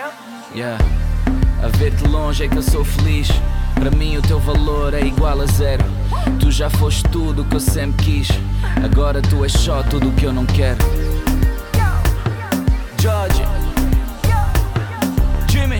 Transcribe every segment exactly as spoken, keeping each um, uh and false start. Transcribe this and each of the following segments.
Yeah. A ver-te longe é que eu sou feliz. Para mim o teu valor é igual a zero. Tu já foste tudo o que eu sempre quis. Agora tu és só tudo o que eu não quero. George, Jimmy,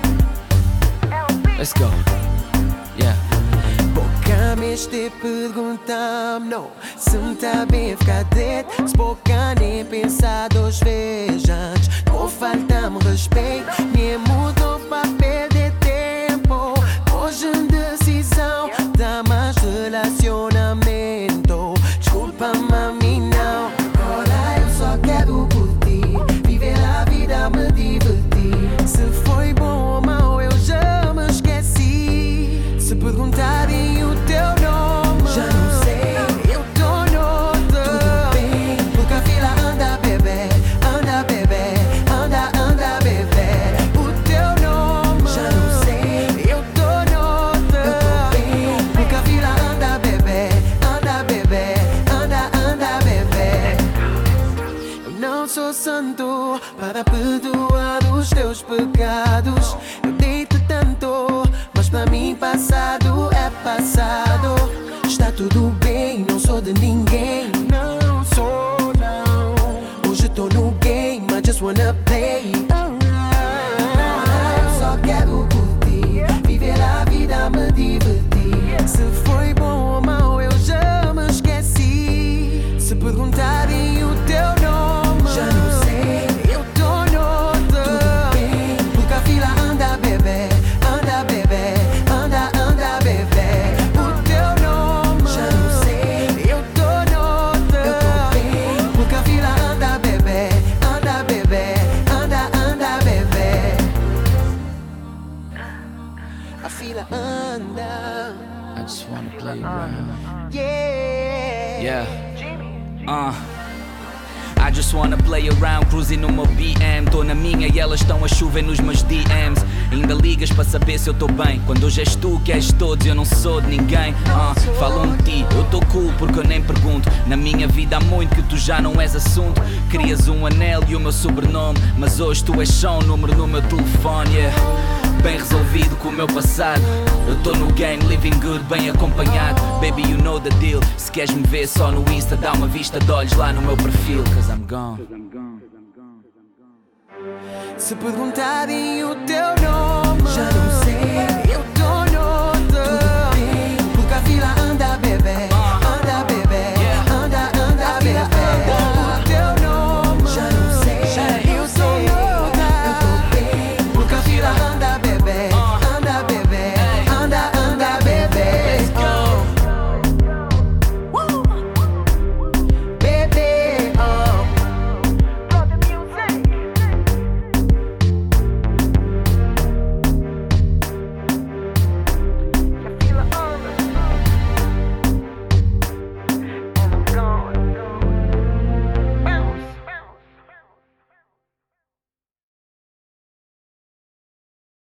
let's go. Yeah. Boca me este perguntar-me não se me tá bem ficar dentro. Se boca nem pensar duas vezes antes. Não falta-me respeito, nem mudou para perder tempo. Hoje em decisão dá mais relacionamento. Desculpa-me a mim não. Agora eu só quero curtir, viver a vida, me divertir. Se foi bom ou mau eu já me esqueci. Se perguntarem o teu nome, já não sei, eu tô noutra. Tudo bem, porque a fila anda bebê, anda bebê, anda, anda bebê. O teu nome, já não sei, eu tô noutra. Eu tô bem, porque a fila anda bebê, anda bebê, anda, anda bebê. Eu não sou santo para perdoar os teus pecados. Eu dei-te tanto, mas para mim passado é passado. Está tudo bem, não sou de ninguém. Não sou, não. Hoje tô no game, I just wanna play. Agora eu só quero curtir, viver a vida, me divertir. Se foi bom ou mau eu já me esqueci. Se perguntarem o teu nome, já não sei, eu tô noutra. Tudo bem, porque a fila anda bebê, anda bebê, anda, anda bebê. O teu nome, já não sei, eu tô noutra. Eu tô bem, porque a fila anda bebê, anda bebê, anda, anda bebê. A fila anda, I just wanna play around. yeah. Yeah. Uh. I just wanna play around, cruising no meu B M. Tô na minha e elas estão a chover nos meus D Ms. Ainda ligas para saber se eu tô bem, quando hoje és tu que és todos e eu não sou de ninguém. uh, Falam de ti, eu tô cool porque eu nem pergunto. Na minha vida há muito que tu já não és assunto. Querias um anel e o meu sobrenome, mas hoje tu és só um número no meu telefone. Yeah. Bem resolvido com o meu passado. Eu tô no game, living good, bem acompanhado. Baby, you know the deal. Se queres me ver só no Insta, dá uma vista de olhos lá no meu perfil. Cause I'm gone. Se perguntarem o teu nome,